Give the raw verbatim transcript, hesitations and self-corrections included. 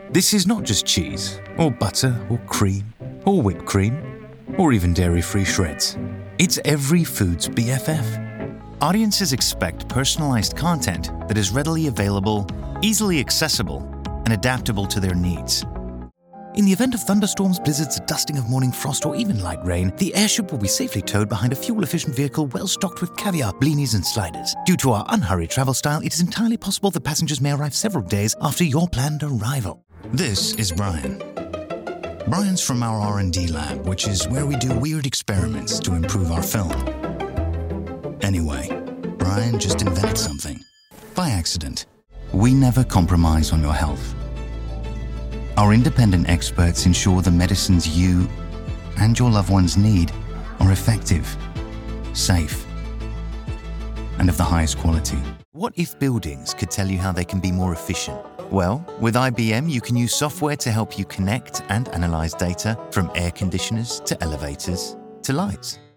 This is not just cheese, or butter, or cream, or whipped cream, or even dairy-free shreds. It's every food's B F F. Audiences expect personalized content that is readily available, easily accessible, and adaptable to their needs. In the event of thunderstorms, blizzards, a dusting of morning frost, or even light rain, the airship will be safely towed behind a fuel-efficient vehicle well stocked with caviar, blinis, and sliders. Due to our unhurried travel style, it is entirely possible that passengers may arrive several days after your planned arrival. This is Brian. Brian's from our R and D lab, which is where we do weird experiments to improve our film. Anyway, Brian just invented something. By accident. We never compromise on your health. Our independent experts ensure the medicines you and your loved ones need are effective, safe, and of the highest quality. What if buildings could tell you how they can be more efficient? Well, with I B M, you can use software to help you connect and analyze data from air conditioners to elevators to lights.